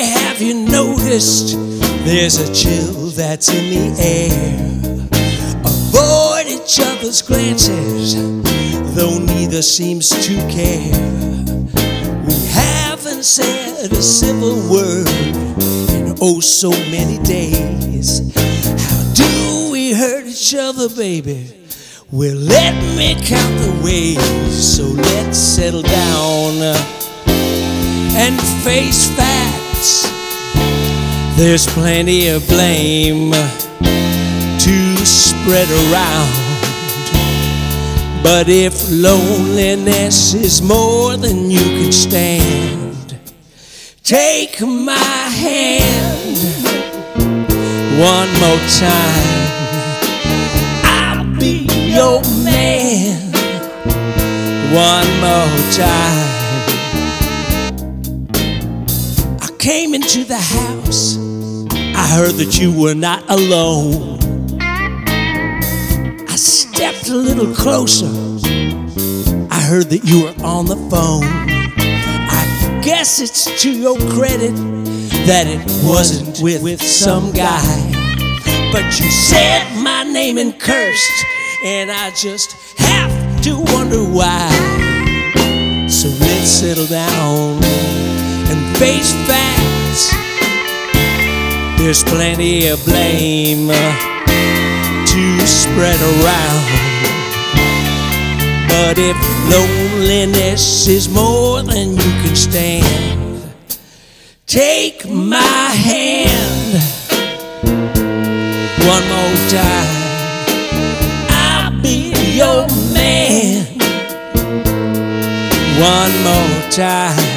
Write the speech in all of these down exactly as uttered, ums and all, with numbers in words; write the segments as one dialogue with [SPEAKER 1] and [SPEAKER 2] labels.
[SPEAKER 1] have you noticed there's a chill that's in the air? Avoid each other's glances, though neither seems to care. We haven't said a civil word in oh so many days. How do we hurt each other, baby? Well, let me count the ways. So let's settle down and face facts. There's plenty of blame to spread around. But if loneliness is more than you can stand, take my hand one more time. I'll be your man one more time. I came into the house, I heard that you were not alone. I stepped a little closer, I heard that you were on the phone. I guess it's to your credit that it wasn't with, with some guy. But you said my name and cursed, and I just have to wonder why. So let's settle down and face facts. There's plenty of blame to spread around. But if loneliness is more than you can stand, take my hand one more time. I'll be your man one more time.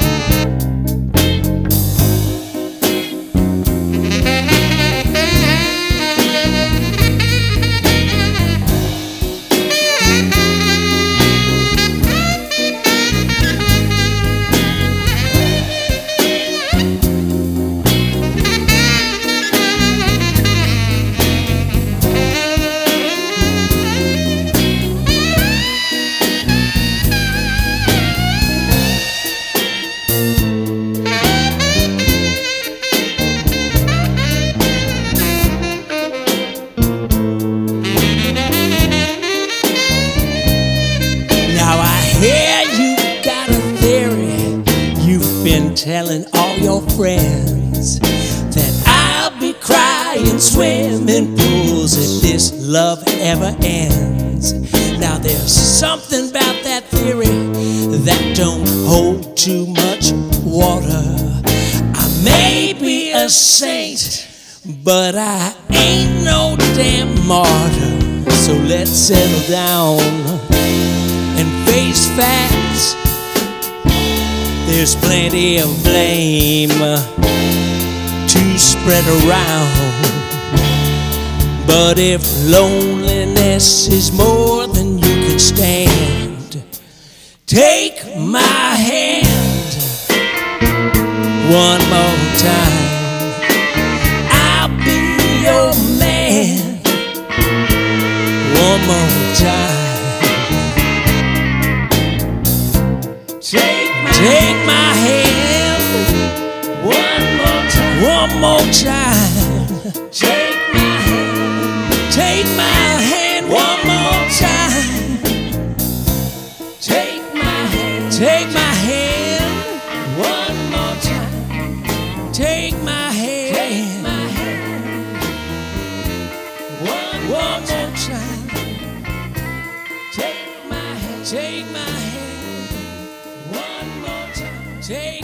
[SPEAKER 1] Been telling all your friends that I'll be crying swimming pools if this love ever ends. Now there's something about that theory that don't hold too much water. I may be a saint, but I ain't no damn martyr. So let's settle down and face facts. There's plenty of blame to spread around. But if loneliness is more than you can stand, take my hand one more time. I'll be your man one more time. Take Take my hand one more time. One more time. Take my hand. Take my hand one more time. Take my hand. Take my hand one more time. Take my hand. Take my hand one, one more time. Take my hand. Take my hand. One more time. Take